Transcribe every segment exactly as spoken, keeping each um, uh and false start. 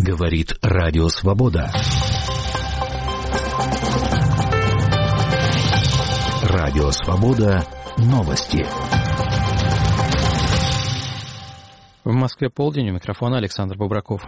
Говорит Радио Свобода. Радио Свобода. Новости. В Москве полдень, у микрофона Александр Бобраков.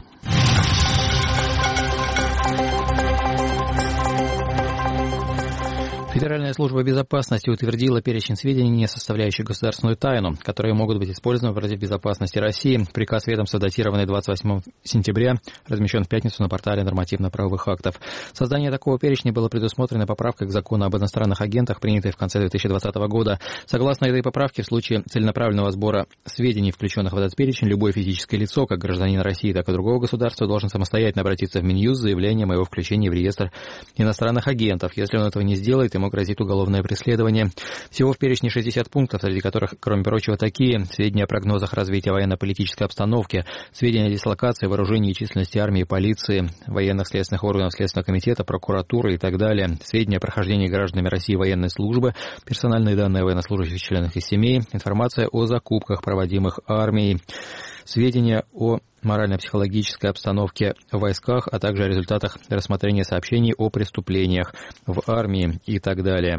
Федеральная служба безопасности утвердила перечень сведений, не составляющих государственную тайну, которые могут быть использованы против безопасности России. Приказ ведомства, датированный двадцать восьмого сентября, размещен в пятницу на портале нормативно-правовых актов. Создание такого перечня было предусмотрено поправкой к закону об иностранных агентах, принятой в конце две тысячи двадцатого года. Согласно этой поправке, в случае целенаправленного сбора сведений, включенных в этот перечень, любое физическое лицо, как гражданин России, так и другого государства, должен самостоятельно обратиться в Минюст с заявлением о его включении в реестр иностранных агентов. Если он этого не сделает, ему грозит уголовное преследование. Всего в перечне шестьдесят пунктов, среди которых, кроме прочего, такие: сведения о прогнозах развития военно-политической обстановки, сведения о дислокации, вооружении и численности армии, полиции, военных следственных органов, Следственного комитета, прокуратуры и так далее, сведения о прохождении гражданами России военной службы, персональные данные военнослужащих, членов их семей, информация о закупках, проводимых армией, сведения о морально-психологической обстановке в войсках, а также о результатах рассмотрения сообщений о преступлениях в армии и так далее.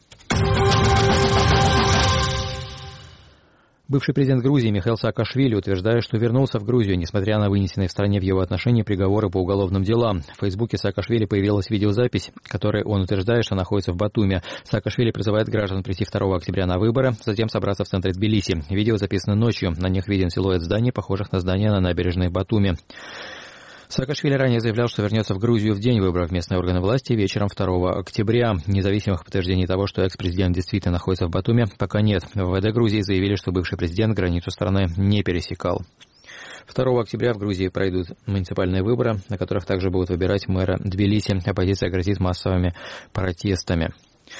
Бывший президент Грузии Михаил Саакашвили утверждает, что вернулся в Грузию, несмотря на вынесенные в стране в его отношении приговоры по уголовным делам. В Фейсбуке Саакашвили появилась видеозапись, в которой он утверждает, что находится в Батуми. Саакашвили призывает граждан прийти второго октября на выборы, затем собраться в центре Тбилиси. Видео записано ночью. На них виден силуэт зданий, похожих на здания на набережной Батуми. Саакашвили ранее заявлял, что вернется в Грузию в день выборов в местные органы власти вечером второго октября. Независимых подтверждений того, что экс-президент действительно находится в Батуми, пока нет. В МВД Грузии заявили, что бывший президент границу страны не пересекал. второго октября в Грузии пройдут муниципальные выборы, на которых также будут выбирать мэра Тбилиси. Оппозиция грозит массовыми протестами.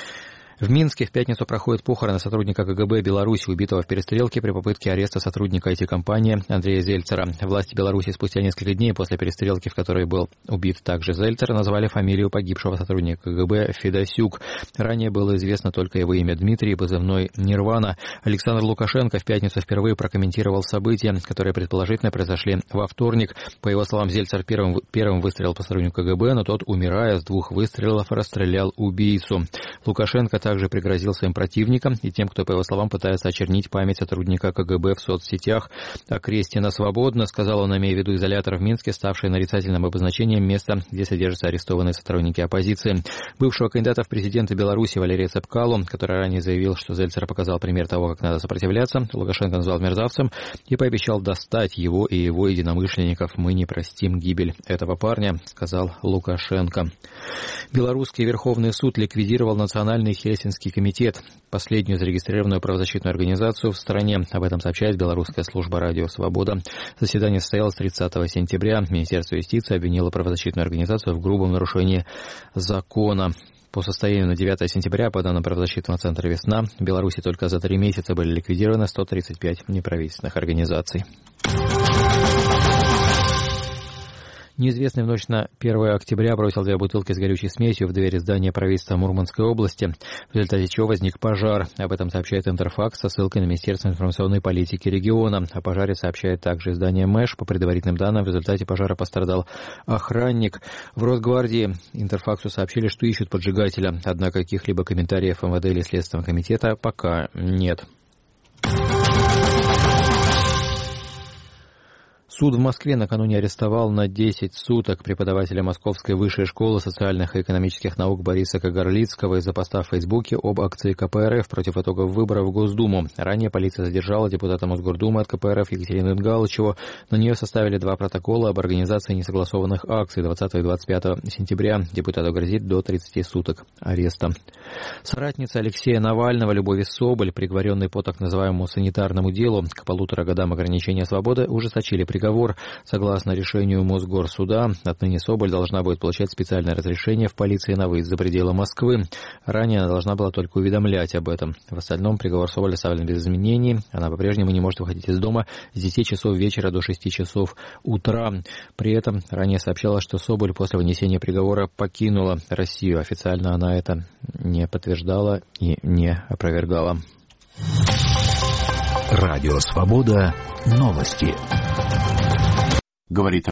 В Минске в пятницу проходят похороны сотрудника КГБ Беларуси, убитого в перестрелке при попытке ареста сотрудника ай ти-компании Андрея Зельцера. Власти Беларуси спустя несколько дней после перестрелки, в которой был убит также Зельцер, назвали фамилию погибшего сотрудника КГБ Федосюк. Ранее было известно только его имя Дмитрий, позывной Нирвана. Александр Лукашенко в пятницу впервые прокомментировал события, которые предположительно произошли во вторник. По его словам, Зельцер первым, первым выстрелил по сотруднику КГБ, но тот, умирая с двух выстрелов, расстрелял убийцу. Лукашенко также пригрозил своим противникам и тем, кто, по его словам, пытается очернить память сотрудника КГБ в соцсетях. О кресте на свободно, сказал он, имея в виду изолятор в Минске, ставший нарицательным обозначением места, где содержатся арестованные сотрудники оппозиции. Бывшего кандидата в президенты Беларуси Валерия Цепкало, который ранее заявил, что Зельцер показал пример того, как надо сопротивляться, Лукашенко назвал мерзавцем и пообещал достать его и его единомышленников. «Мы не простим гибель этого парня», сказал Лукашенко. Белорусский Верховный суд ликвидировал Национальный Хельсинский комитет, последнюю зарегистрированную правозащитную организацию в стране. Об этом сообщает белорусская служба «Радио Свобода». Заседание состоялось тридцатого сентября. Министерство юстиции обвинило правозащитную организацию в грубом нарушении закона. По состоянию на девятое сентября, по данным правозащитного центра «Весна», в Беларуси только за три месяца были ликвидированы сто тридцать пять неправительственных организаций. Неизвестный в ночь на первое октября бросил две бутылки с горючей смесью в двери здания правительства Мурманской области, в результате чего возник пожар. Об этом сообщает Интерфакс со ссылкой на Министерство информационной политики региона. О пожаре сообщает также издание МЭШ. По предварительным данным, в результате пожара пострадал охранник. В Росгвардии Интерфаксу сообщили, что ищут поджигателя, однако каких-либо комментариев МВД или Следственного комитета пока нет. Суд в Москве накануне арестовал на десять суток преподавателя Московской высшей школы социальных и экономических наук Бориса Кагарлицкого из-за поста в Фейсбуке об акции ка пэ эр эф против итогов выборов в Госдуму. Ранее полиция задержала депутата Мосгордумы от ка пэ эр эф Екатерину Ингалычеву. На нее составили два протокола об организации несогласованных акций двадцатого и двадцать пятого сентября. Депутату грозит до тридцати суток ареста. Соратница Алексея Навального Любовь Соболь, приговоренной по так называемому санитарному делу к полутора годам ограничения свободы, ужесточили приговор. Согласно решению Мосгорсуда, отныне Соболь должна будет получать специальное разрешение в полиции на выезд за пределы Москвы. Ранее она должна была только уведомлять об этом. В остальном приговор Соболь оставлен без изменений. Она по-прежнему не может выходить из дома с десяти часов вечера до шести часов утра. При этом ранее сообщала, что Соболь после вынесения приговора покинула Россию. Официально она это не подтверждала и не опровергала. Радио Свобода. Новости. Говорит